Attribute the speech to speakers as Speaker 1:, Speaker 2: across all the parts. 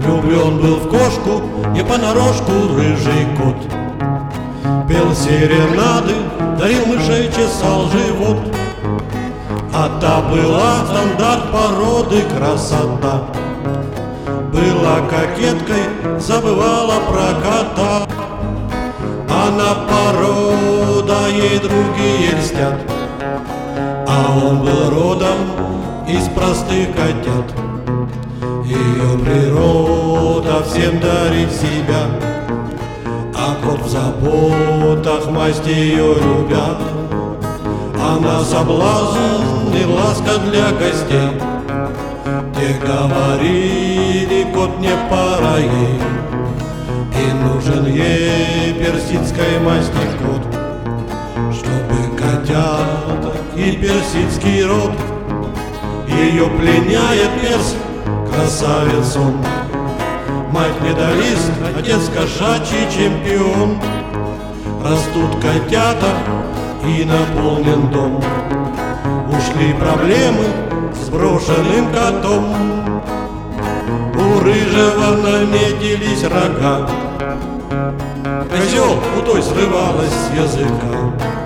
Speaker 1: Влюблен был в кошку и понарошку рыжий кот. Пел серенады, дарил мышей, чесал живот. А та была стандарт породы красота. Была кокеткой, забывала про кота. Она порода, ей другие льстят, а он был родом из простых котят. Ее природа всем дарит себя, а кот в заботах масть ее любя. Она соблазн и ласка для гостей. Те говорили, кот не пора ей, и нужен ей персидской масти кот, чтобы котята и персидский род. Ее пленяет перс, красавец он, мать-медалист, отец кошачий чемпион. Растут котята и наполнен дом. Ушли проблемы с брошенным котом. У рыжего наметились рога. Козел у той срывалась с языка,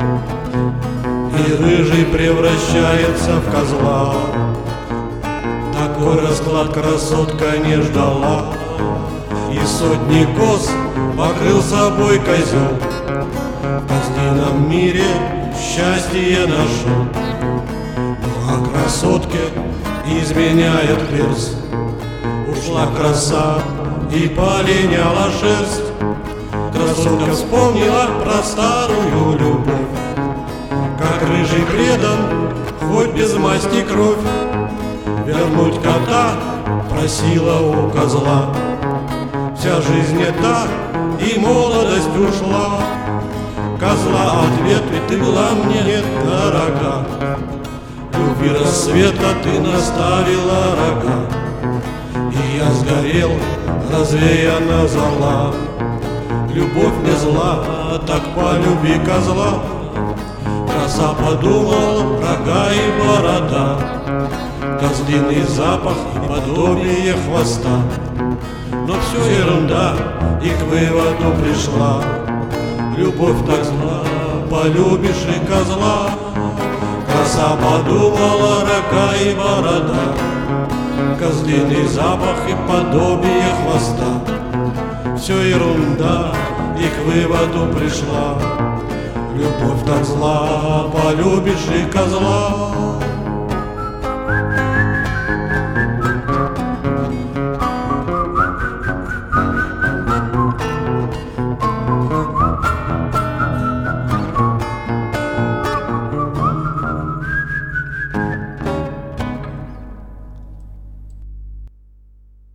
Speaker 1: и рыжий превращается в козла. Такой расклад красотка не ждала, и сотни коз покрыл собой козел. В козлином мире счастье нашел, ну а красотке изменяет перс. Ушла краса и полиняла шерсть. Красотка вспомнила про старую любовь, как рыжий предан, хоть без масти кровь. Вернуть кота просила у козла. Вся жизнь не та, и молодость ушла. Козла ответ: ведь ты была мне дорога. Любви рассвета ты наставила рога, и я сгорел, развеяна зола. Любовь не зла, так полюби козла. Краса подумала, рога и борода, козлиный запах и подобие хвоста. Но все ерунда, и к выводу пришла: любовь так зла, полюбишь и козла. Краса подумала, рога и борода, козлиный запах и подобие хвоста. Все ерунда, и к выводу пришла: любовь так зла, полюбишь и козла.